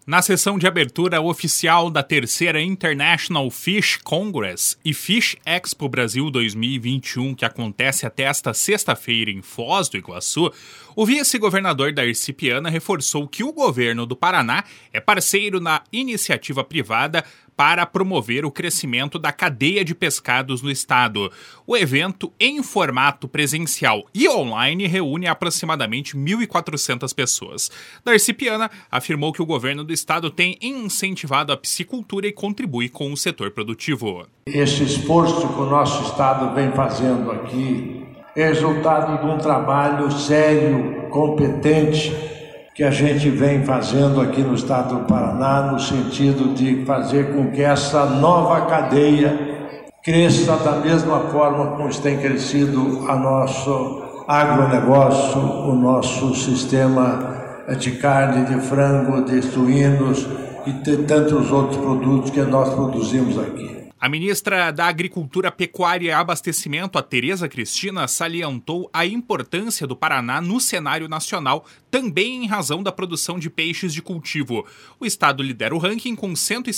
Na sessão de abertura oficial da terceira International Fish Congress e Fish Expo Brasil 2021, que acontece até esta sexta-feira em Foz do Iguaçu, o vice-governador Darcy Piana reforçou que o governo do Paraná é parceiro na iniciativa privada para promover o crescimento da cadeia de pescados no estado. O evento, em formato presencial e online, reúne aproximadamente 1.400 pessoas. Darcy Piana afirmou que o governo do estado tem incentivado a piscicultura e contribui com o setor produtivo. Esse esforço que o nosso estado vem fazendo aqui é resultado de um trabalho sério, competente, que a gente vem fazendo aqui no estado do Paraná, no sentido de fazer com que essa nova cadeia cresça da mesma forma como tem crescido a nosso agronegócio, o nosso sistema de carne, de frango, de suínos e de tantos outros produtos que nós produzimos aqui. A ministra da Agricultura, Pecuária e Abastecimento, a Tereza Cristina, salientou a importância do Paraná no cenário nacional, também em razão da produção de peixes de cultivo. O estado lidera o ranking com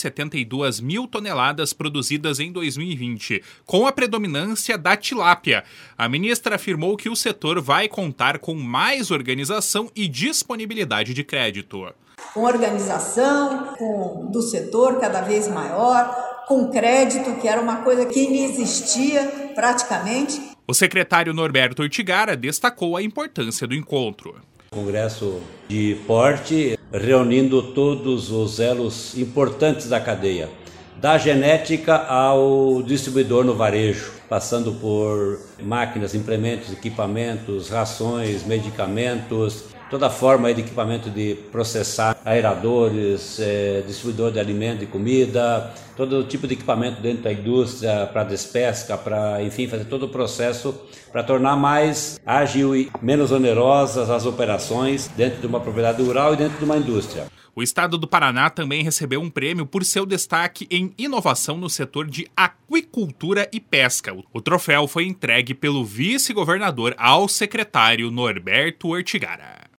172 mil toneladas produzidas em 2020, com a predominância da tilápia. A ministra afirmou que o setor vai contar com mais organização e disponibilidade de crédito. Com organização do setor cada vez maior, com crédito, que era uma coisa que não existia praticamente. O secretário Norberto Ortigara destacou a importância do encontro. Congresso de porte, reunindo todos os elos importantes da cadeia, da genética ao distribuidor no varejo, passando por máquinas, implementos, equipamentos, rações, medicamentos, toda forma de equipamento de processar, aeradores, distribuidor de alimento e comida, todo tipo de equipamento dentro da indústria para despesca, para, enfim, fazer todo o processo para tornar mais ágil e menos onerosas as operações dentro de uma propriedade rural e dentro de uma indústria. O estado do Paraná também recebeu um prêmio por seu destaque em inovação no setor de aquicultura e pesca. O troféu foi entregue pelo vice-governador ao secretário Norberto Ortigara.